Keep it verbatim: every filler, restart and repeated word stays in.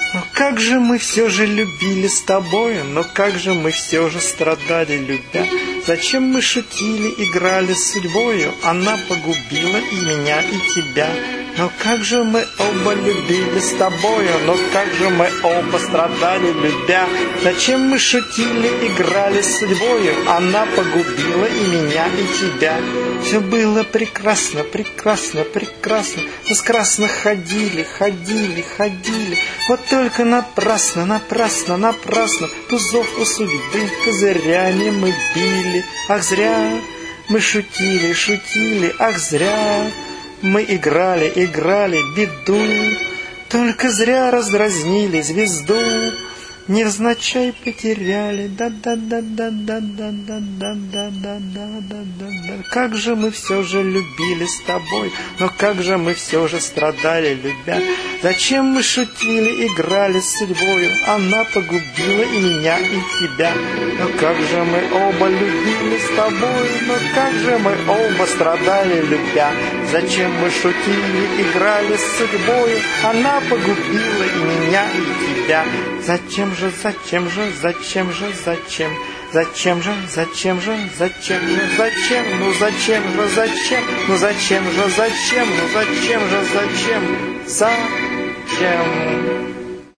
Но как же мы все же любили с тобою, но как же мы все же страдали, любя. Зачем мы шутили, играли с судьбою, она погубила и меня, и тебя. Но как же мы оба любили с тобою, но как же мы оба страдали, любя. Зачем мы шутили, играли с судьбою, она погубила и меня, и тебя. Все было прекрасно, прекрасно, прекрасно. Мы скрасно ходили, ходили, ходили. Вот только напрасно, напрасно, напрасно тузов у судьбы козырями мы били. Ах, зря мы шутили, шутили, ах, зря мы играли, играли беду. Только зря раздразнили звезду, невзначай потеряли. Да-да-да-да-да-да-да-да-да-да-да-да. Как же мы все же любили с тобой, но как же мы все же страдали, любя. Зачем мы шутили, играли с судьбою, она погубила и меня, и тебя. Но как же мы оба любили с тобой, но как же мы оба страдали, любя. Зачем мы шутили, играли с судьбою, она погубила и меня, и тебя. Зачем же, зачем же, зачем же, зачем? Зачем же, зачем же, зачем же, зачем? Ну зачем же, зачем? Ну зачем же, зачем? Ну зачем же, зачем? Зачем?